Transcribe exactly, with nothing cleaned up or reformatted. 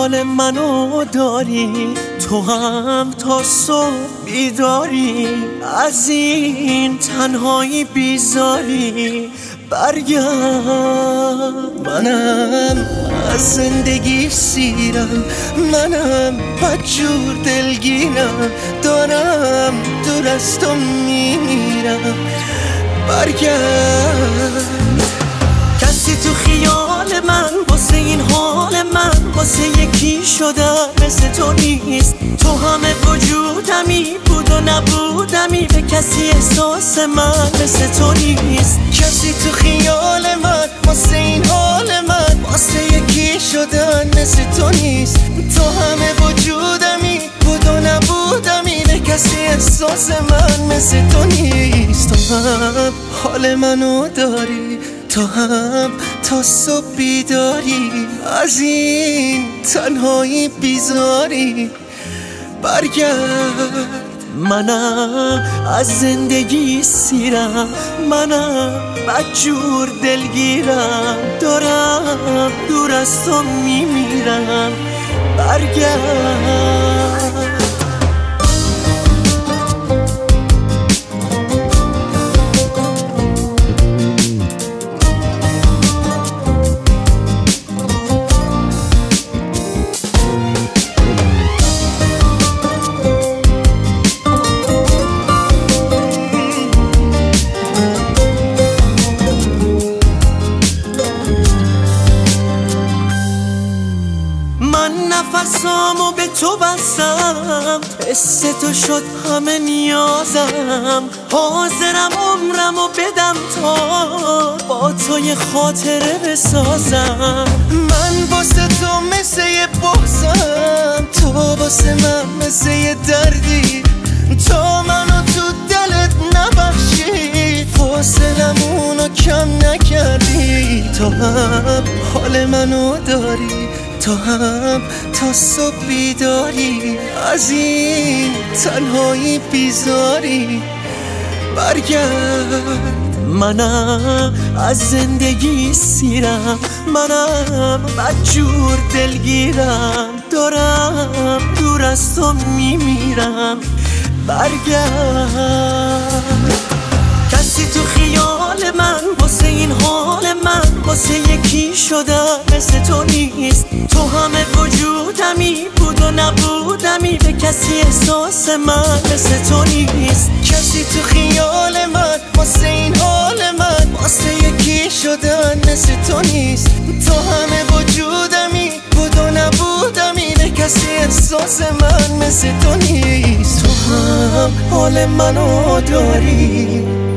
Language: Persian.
حال منو داری، تو هم تا صبح بیداری، از این تنهایی بیزاری برگرد. منم از زندگی سیرم، منم بدجور دلگیرم، دارم دور از تو میمیرم برگرد. کسی تو خیال من واسه این حال من، واسه یکی شدن مثل تو نیست. تو همه وجودمی بود و نبودمی، به کسی احساس من مثل تو نیست. کسی تو خیال من واسه این حال من، واسه یکی شدن مثل تو نیست. تو همه وجودمی بود و نبودمی، به کسی احساس من مثل تو نیست. تو هم حال منو داری، تو هم تا صبح بیداری، از این تنهایی بیزاری برگرد. منم از زندگی سیرم، منم بدجور دلگیرم، دارم دور از تو میمیرم برگرد. نفسامو به تو بستم، حس تو شد همه نیازم، حاضرم عمرمو بدم تا با تو یه خاطره بسازم. من واسه تو مثل یه بغضم، تو واسه من مثل یه دردی، تو منو تو دلت نبخشی، فاصلمونو کم نکردی. تو هم حال منو داری، تو هم تا صبح بیداری، از این تنهایی بیزاری برگرد. منم از زندگی سیرم، منم بدجور دلگیرم، دارم دور از تو میمیرم برگرد. کسی تو خیال من واسه این حال من، واسه یکی شدن مثل تو نیست. تو همه وجودمی بود و نبودمی، به کسی احساس من مثل تو نیست. کسی تو خیال من واسه این حال من، واسه یکی شدن مثل تو نیست. تو همه وجودمی بود و نبودمی، به کسی احساس من مثل تو نیست. تو هم حال منو داری،